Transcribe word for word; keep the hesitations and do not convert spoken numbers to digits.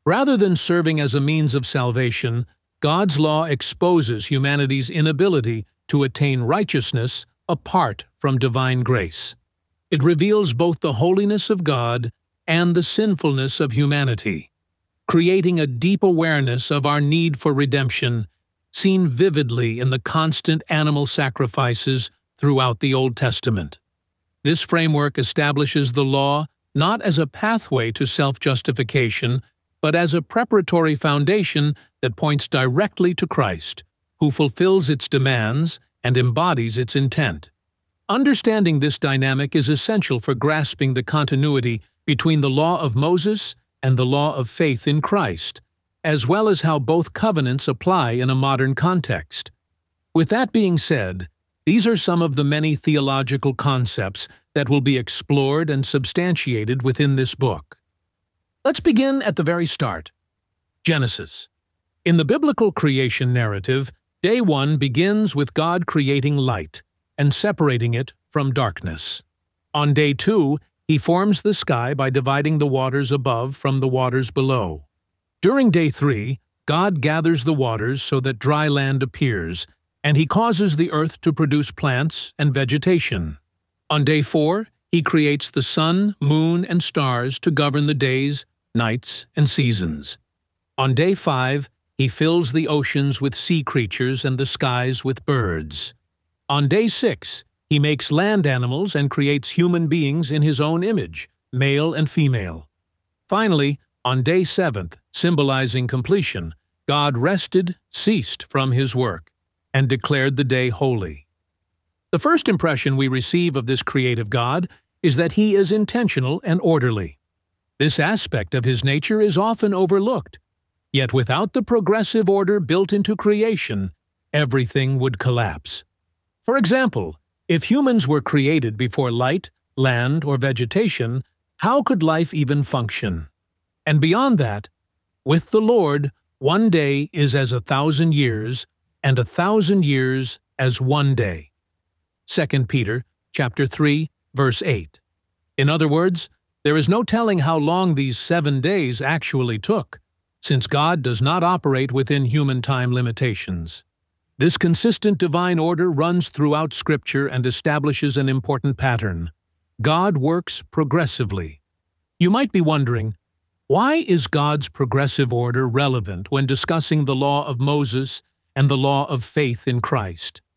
Rather than serving as a means of salvation, God's law exposes humanity's inability to attain righteousness apart from divine grace. It reveals both the holiness of God and the sinfulness of humanity, creating a deep awareness of our need for redemption, seen vividly in the constant animal sacrifices throughout the Old Testament. This framework establishes the law not as a pathway to self-justification, but as a preparatory foundation that points directly to Christ, who fulfills its demands and embodies its intent. Understanding this dynamic is essential for grasping the continuity between the law of Moses and the law of faith in Christ, as well as how both covenants apply in a modern context. With that being said, these are some of the many theological concepts that will be explored and substantiated within this book. Let's begin at the very start. Genesis. In the biblical creation narrative, day one begins with God creating light and separating it from darkness. On day two, He forms the sky by dividing the waters above from the waters below. During day three, God gathers the waters so that dry land appears, and He causes the earth to produce plants and vegetation. On day four, He creates the sun, moon, and stars to govern the days, nights, and seasons. On day five, He fills the oceans with sea creatures and the skies with birds. On day six, He makes land animals and creates human beings in His own image, male and female. Finally, on day seventh, symbolizing completion, God rested, ceased from His work, and declared the day holy. The first impression we receive of this creative God is that He is intentional and orderly. This aspect of His nature is often overlooked, yet without the progressive order built into creation, everything would collapse. For example, if humans were created before light, land, or vegetation, how could life even function? And beyond that, with the Lord, one day is as a thousand years, and a thousand years as one day. Second Peter chapter three, verse eight. In other words, there is no telling how long these seven days actually took, since God does not operate within human time limitations. This consistent divine order runs throughout Scripture and establishes an important pattern. God works progressively. You might be wondering, why is God's progressive order relevant when discussing the law of Moses and the law of faith in Christ?